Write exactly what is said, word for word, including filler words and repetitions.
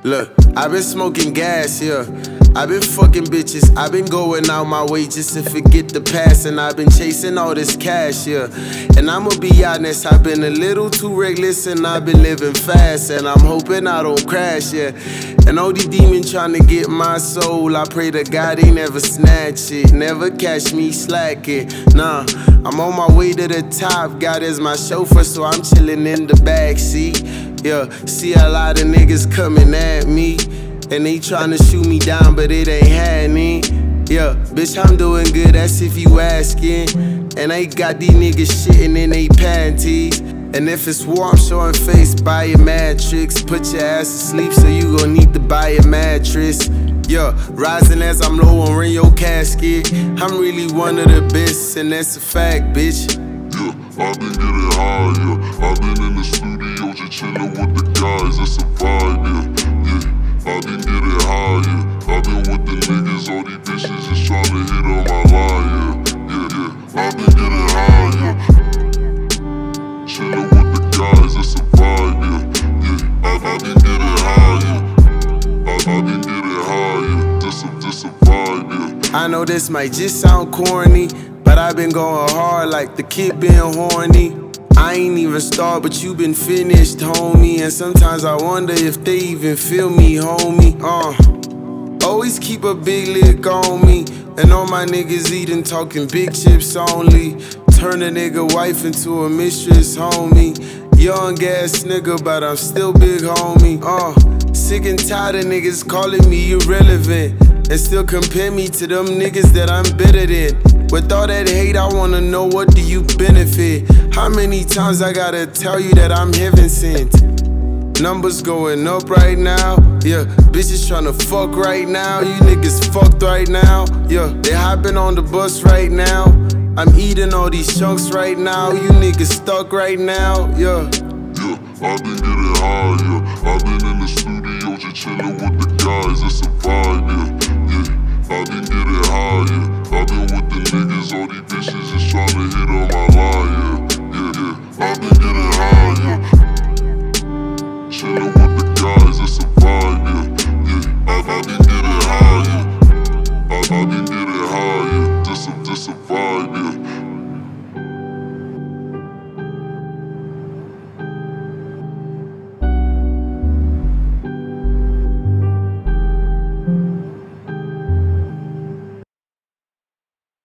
Look, I been smoking gas, yeah. I been fucking bitches, I been going out my way just to forget the past. And I been chasing all this cash, yeah. And I'ma be honest, I been a little too reckless and I been living fast. And I'm hoping I don't crash, yeah. And all these demons trying to get my soul, I pray to God they never snatch it, never catch me slacking. Nah, I'm on my way to the top, God is my chauffeur, so I'm chilling in the backseat. Yeah, see a lot of niggas coming at me, and they tryna shoot me down, but it ain't happening. Yeah, bitch, I'm doing good, that's if you asking. And I got these niggas shitting in they panties. And if it's war, I'm showing face, buy a mattress. Put your ass to sleep, so you gon' need to buy a mattress. Yeah, rising as I'm low on your casket. I'm really one of the best, and that's a fact, bitch. Yeah, I've been getting high, yeah. I've been in the studio just chillin' with the guys, that's a vibe, yeah. Yeah, I've been getting high, yeah. I've been with the niggas, all these bitches just tryna hit on my line, yeah. Yeah, yeah, I've been getting high, yeah. Chillin' with the guys, that's a vibe, yeah. Yeah, I've, I've been getting high, yeah. I've, I've been getting high, yeah. Just a, just a vibe, yeah. I know this might just sound corny, but I've been going hard like the kid been horny. I ain't even started, but you been finished, homie. And sometimes I wonder if they even feel me, homie. Uh, always keep a big lick on me, and all my niggas eating, talking big chips only. Turn a nigga wife into a mistress, homie. Young ass nigga, but I'm still big, homie. Uh, sick and tired of niggas calling me irrelevant, and still compare me to them niggas that I'm better than. With all that hate, I wanna know, what do you benefit? How many times I gotta tell you that I'm heaven sent? Numbers going up right now, yeah. Bitches tryna fuck right now, you niggas fucked right now, yeah. They hopping on the bus right now, I'm eating all these chunks right now, you niggas stuck right now, yeah. Yeah, I've been getting high, yeah. I've been in the studio just chillin' with the guys, that's a vibe, yeah. Yeah, I've been getting high, yeah. I've been with the niggas, all these bitches just tryna hit on my line.